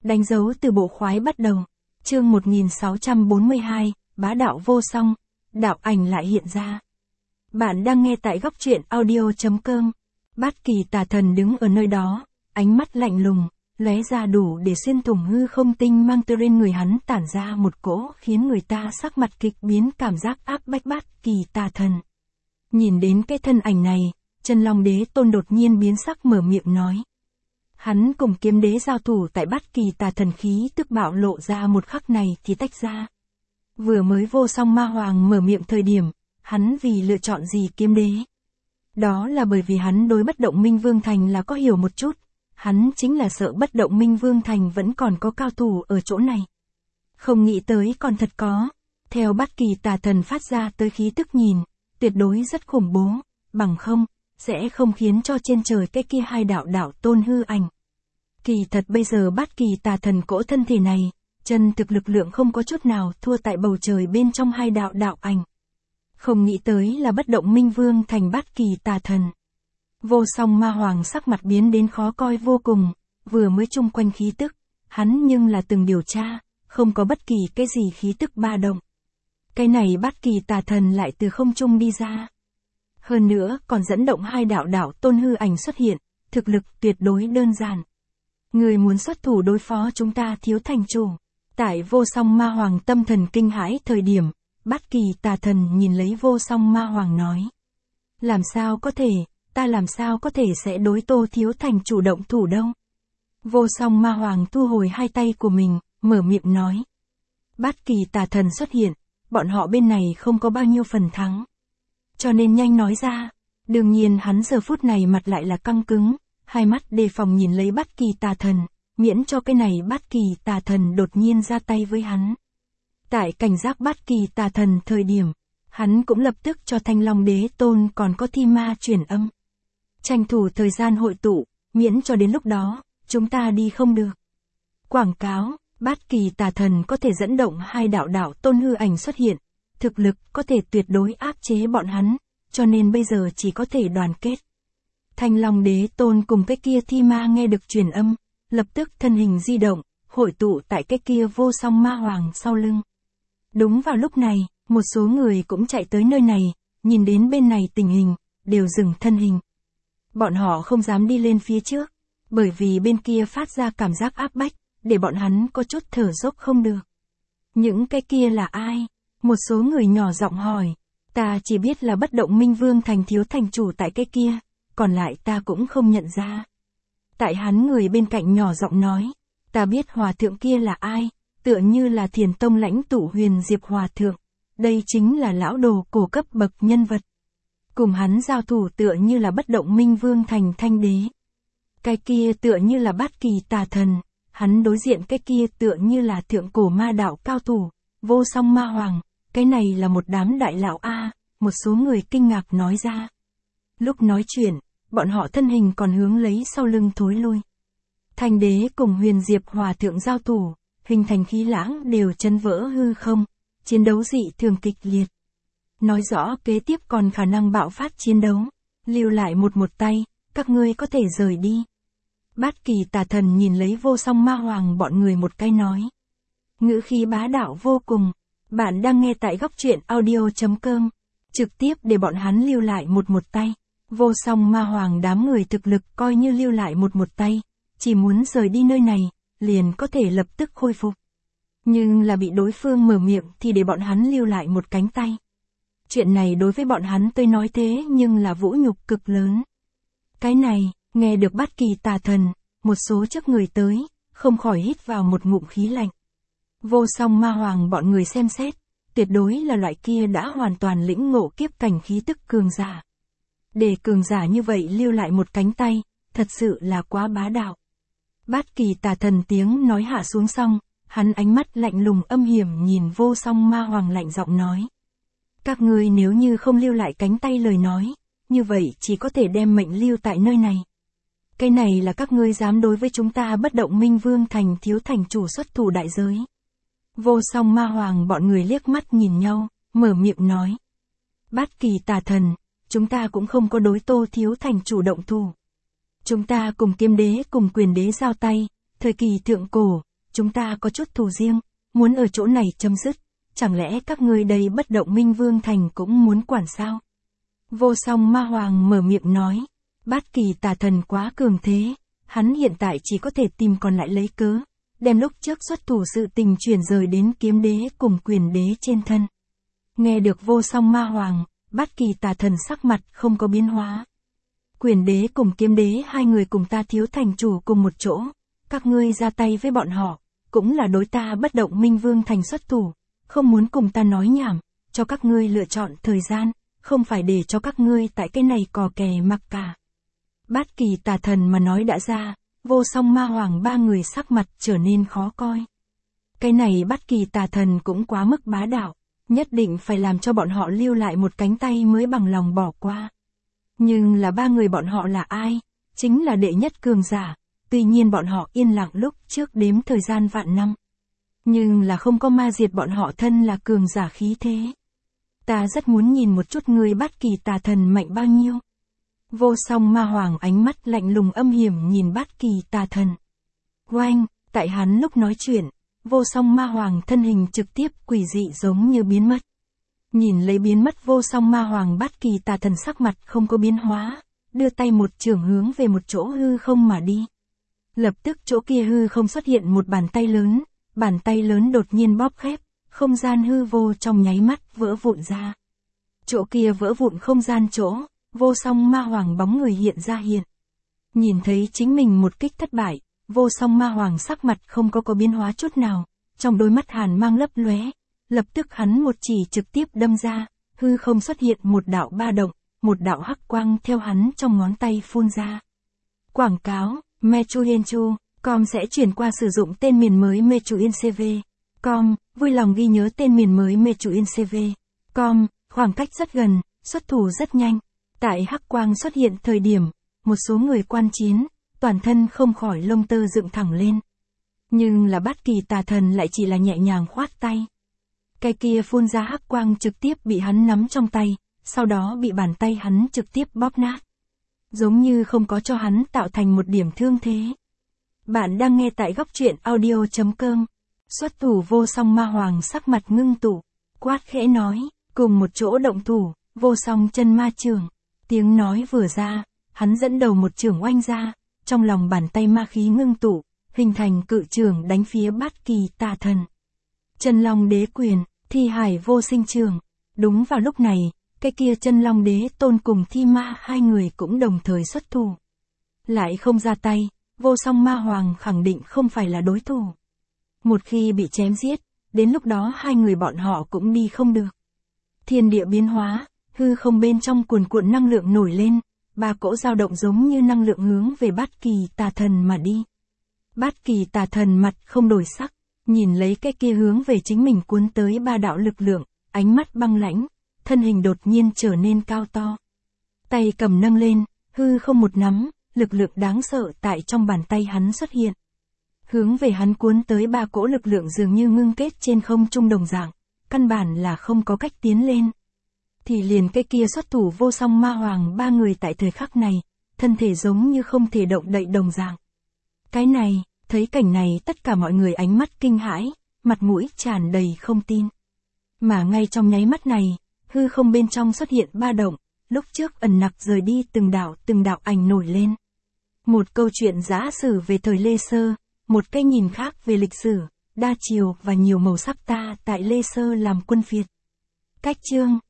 Đánh dấu từ bộ khoái bắt đầu. Chương 1642, bá đạo vô song, đạo ảnh lại hiện ra. Bạn đang nghe tại góc truyện audio.com. Bát Kỳ Tà Thần đứng ở nơi đó, ánh mắt lạnh lùng, lóe ra đủ để xuyên thủng hư không, tinh mang từ trên người hắn tản ra một cỗ khiến người ta sắc mặt kịch biến, cảm giác áp bách. Bát Kỳ Tà Thần. Nhìn đến cái thân ảnh này, Chân Long Đế Tôn đột nhiên biến sắc, mở miệng nói. Hắn cùng Kiếm Đế giao thủ tại Bát Kỳ Tà Thần khí tức bạo lộ ra một khắc này thì tách ra. Vừa mới Vô Song Ma Hoàng mở miệng thời điểm, hắn vì lựa chọn gì Kiếm Đế? Đó là bởi vì hắn đối Bất Động Minh Vương Thành là có hiểu một chút, hắn chính là sợ Bất Động Minh Vương Thành vẫn còn có cao thủ ở chỗ này. Không nghĩ tới còn thật có, theo Bát Kỳ Tà Thần phát ra tới khí tức nhìn, tuyệt đối rất khủng bố, bằng không, sẽ không khiến cho trên trời cái kia hai đạo tôn hư ảnh. Kỳ thật bây giờ Bát Kỳ Tà Thần cỗ thân thể này, chân thực lực lượng không có chút nào thua tại bầu trời bên trong hai đạo ảnh. Không nghĩ tới là Bất Động Minh Vương Thành Bát Kỳ Tà Thần. Vô Song Ma Hoàng sắc mặt biến đến khó coi vô cùng, vừa mới chung quanh khí tức, hắn nhưng là từng điều tra, không có bất kỳ cái gì khí tức ba động. Cái này Bát Kỳ Tà Thần lại từ không trung đi ra. Hơn nữa còn dẫn động hai đạo tôn hư ảnh xuất hiện, thực lực tuyệt đối đơn giản. Người muốn xuất thủ đối phó chúng ta Thiếu thành chủ. Tại Vô Song Ma Hoàng tâm thần kinh hãi thời điểm, Bát Kỳ Tà Thần nhìn lấy Vô Song Ma Hoàng nói. Làm sao có thể, ta làm sao có thể sẽ đối Tô Thiếu thành chủ động thủ đâu. Vô Song Ma Hoàng thu hồi hai tay của mình, mở miệng nói. Bát Kỳ Tà Thần xuất hiện, bọn họ bên này không có bao nhiêu phần thắng. Cho nên nhanh nói ra, đương nhiên hắn giờ phút này mặt lại là căng cứng, hai mắt đề phòng nhìn lấy Bát Kỳ Tà Thần, miễn cho cái này Bát Kỳ Tà Thần đột nhiên ra tay với hắn. Tại cảnh giác Bát Kỳ Tà Thần thời điểm, hắn cũng lập tức cho Thanh Long Đế Tôn còn có Thi Ma truyền âm. Tranh thủ thời gian hội tụ, miễn cho đến lúc đó, chúng ta đi không được. Quảng cáo, Bát Kỳ Tà Thần có thể dẫn động hai đạo tôn hư ảnh xuất hiện, thực lực có thể tuyệt đối áp chế bọn hắn, cho nên bây giờ chỉ có thể đoàn kết. Thanh Long Đế Tôn cùng cái kia Thi Ma nghe được truyền âm, lập tức thân hình di động, hội tụ tại cái kia Vô Song Ma Hoàng sau lưng. Đúng vào lúc này, một số người cũng chạy tới nơi này, nhìn đến bên này tình hình, đều dừng thân hình. Bọn họ không dám đi lên phía trước, bởi vì bên kia phát ra cảm giác áp bách, để bọn hắn có chút thở dốc không được. Những cái kia là ai? Một số người nhỏ giọng hỏi. Ta chỉ biết là Bất Động Minh Vương Thành Thiếu thành chủ tại cái kia, còn lại ta cũng không nhận ra. Tại hắn người bên cạnh nhỏ giọng nói. Ta biết hòa thượng kia là ai, tựa như là Thiền Tông lãnh tụ Huyền Diệp Hòa Thượng. Đây chính là lão đồ cổ cấp bậc nhân vật. Cùng hắn giao thủ tựa như là Bất Động Minh Vương Thành Thanh Đế. Cái kia tựa như là Bát Kỳ Tà Thần, hắn đối diện cái kia tựa như là thượng cổ ma đạo cao thủ, Vô Song Ma Hoàng, cái này là một đám đại lão a, một số người kinh ngạc nói ra. Lúc nói chuyện, bọn họ thân hình còn hướng lấy sau lưng thối lui. Thanh Đế cùng Huyền Diệp Hòa Thượng giao thủ, hình thành khí lãng đều chấn vỡ hư không, chiến đấu dị thường kịch liệt. Nói rõ kế tiếp còn khả năng bạo phát chiến đấu, lưu lại một tay, các ngươi có thể rời đi. Bát Kỳ Tà Thần nhìn lấy Vô Song Ma Hoàng bọn người một cái nói. Ngữ khí bá đạo vô cùng, bạn đang nghe tại góc truyện audio.com, trực tiếp để bọn hắn lưu lại một tay. Vô Song Ma Hoàng đám người thực lực coi như lưu lại một tay, chỉ muốn rời đi nơi này, liền có thể lập tức khôi phục. Nhưng là bị đối phương mở miệng thì để bọn hắn lưu lại một cánh tay. Chuyện này đối với bọn hắn tôi nói thế nhưng là vũ nhục cực lớn. Cái này, nghe được Bát Kỳ Tà Thần, một số trước người tới, không khỏi hít vào một ngụm khí lạnh. Vô Song Ma Hoàng bọn người xem xét, tuyệt đối là loại kia đã hoàn toàn lĩnh ngộ kiếp cảnh khí tức cường giả. Để cường giả như vậy lưu lại một cánh tay, thật sự là quá bá đạo. Bát Kỳ Tà Thần tiếng nói hạ xuống xong, hắn ánh mắt lạnh lùng âm hiểm nhìn Vô Song Ma Hoàng lạnh giọng nói. Các ngươi nếu như không lưu lại cánh tay lời nói, như vậy chỉ có thể đem mệnh lưu tại nơi này. Cái này là các ngươi dám đối với chúng ta Bất Động Minh Vương Thành Thiếu thành chủ xuất thủ đại giới. Vô Song Ma Hoàng bọn người liếc mắt nhìn nhau, mở miệng nói. Bát Kỳ Tà Thần, chúng ta cũng không có đối Tô Thiếu thành chủ động thủ. Chúng ta cùng Kiếm Đế cùng Quyền Đế giao tay, thời kỳ thượng cổ, chúng ta có chút thù riêng, muốn ở chỗ này chấm dứt, chẳng lẽ các ngươi đây bất động minh vương thành cũng muốn quản sao? Vô song ma hoàng mở miệng nói, Bát Kỳ tà thần quá cường thế, hắn hiện tại chỉ có thể tìm còn lại lấy cớ, đem lúc trước xuất thủ sự tình chuyển rời đến kiếm đế cùng quyền đế trên thân. Nghe được vô song ma hoàng, Bát Kỳ tà thần sắc mặt không có biến hóa. Quyền đế cùng kiếm đế hai người cùng ta thiếu thành chủ cùng một chỗ, các ngươi ra tay với bọn họ, cũng là đối ta bất động minh vương thành xuất thủ, không muốn cùng ta nói nhảm, cho các ngươi lựa chọn thời gian, không phải để cho các ngươi tại cái này cò kè mặc cả. Bát Kỳ tà thần mà nói đã ra, vô song ma hoàng ba người sắc mặt trở nên khó coi. Cái này Bát Kỳ tà thần cũng quá mức bá đạo, nhất định phải làm cho bọn họ lưu lại một cánh tay mới bằng lòng bỏ qua. Nhưng là ba người bọn họ là ai? Chính là đệ nhất cường giả, tuy nhiên bọn họ yên lặng lúc trước đếm thời gian vạn năm. Nhưng là không có ma diệt bọn họ thân là cường giả khí thế. Ta rất muốn nhìn một chút người Bát Kỳ tà thần mạnh bao nhiêu. Vô song ma hoàng ánh mắt lạnh lùng âm hiểm nhìn Bát Kỳ tà thần. Oanh, tại hắn lúc nói chuyện, vô song ma hoàng thân hình trực tiếp quỷ dị giống như biến mất. Nhìn lấy biến mất vô song ma hoàng Bát Kỳ tà thần sắc mặt không có biến hóa, đưa tay một chưởng hướng về một chỗ hư không mà đi. Lập tức chỗ kia hư không xuất hiện một bàn tay lớn đột nhiên bóp khép, không gian hư vô trong nháy mắt vỡ vụn ra. Chỗ kia vỡ vụn không gian chỗ, vô song ma hoàng bóng người hiện ra hiện. Nhìn thấy chính mình một kích thất bại, vô song ma hoàng sắc mặt không có biến hóa chút nào, trong đôi mắt hàn mang lấp lóe, lập tức hắn một chỉ trực tiếp đâm ra, hư không xuất hiện một đạo ba động, một đạo hắc quang theo hắn trong ngón tay phun ra. Quảng cáo, Mechuyenchu.com sẽ chuyển qua sử dụng tên miền mới Mechuyencv.com, vui lòng ghi nhớ tên miền mới Mechuyencv.com, khoảng cách rất gần, xuất thủ rất nhanh. Tại hắc quang xuất hiện thời điểm, một số người quan chiến, toàn thân không khỏi lông tơ dựng thẳng lên. Nhưng là Bát Kỳ tà thần lại chỉ là nhẹ nhàng khoát tay. Cái kia phun ra hắc quang trực tiếp bị hắn nắm trong tay, sau đó bị bàn tay hắn trực tiếp bóp nát. Giống như không có cho hắn tạo thành một điểm thương thế. Bạn đang nghe tại góc truyện audio.com. Xuất thủ vô song ma hoàng sắc mặt ngưng tụ, quát khẽ nói, cùng một chỗ động thủ, vô song chân ma trường. Tiếng nói vừa ra, hắn dẫn đầu một chưởng oanh ra, trong lòng bàn tay ma khí ngưng tụ, hình thành cự chưởng đánh phía Bát Kỳ tà thần. Chân long đế quyền, thi hải vô sinh trường. Đúng vào lúc này, cái kia chân long đế tôn cùng thi ma hai người cũng đồng thời xuất thủ. Lại không ra tay, vô song ma hoàng khẳng định không phải là đối thủ. Một khi bị chém giết, đến lúc đó hai người bọn họ cũng đi không được. Thiên địa biến hóa, hư không bên trong cuồn cuộn năng lượng nổi lên, ba cỗ dao động giống như năng lượng hướng về Bát Kỳ tà thần mà đi. Bát Kỳ tà thần mặt không đổi sắc, nhìn lấy cái kia hướng về chính mình cuốn tới ba đạo lực lượng, ánh mắt băng lãnh, thân hình đột nhiên trở nên cao to. Tay cầm nâng lên, hư không một nắm, lực lượng đáng sợ tại trong bàn tay hắn xuất hiện. Hướng về hắn cuốn tới ba cỗ lực lượng dường như ngưng kết trên không trung đồng dạng, căn bản là không có cách tiến lên. Thì liền cái kia xuất thủ vô song ma hoàng ba người tại thời khắc này, thân thể giống như không thể động đậy đồng dạng. Cái này, thấy cảnh này tất cả mọi người ánh mắt kinh hãi, mặt mũi tràn đầy không tin. Mà ngay trong nháy mắt này, hư không bên trong xuất hiện ba động, lúc trước ẩn nặc rời đi từng đạo ảnh nổi lên. Một câu chuyện giả sử về thời Lê Sơ, một cái nhìn khác về lịch sử, đa chiều và nhiều màu sắc ta tại Lê Sơ làm quân phiệt. Cách chương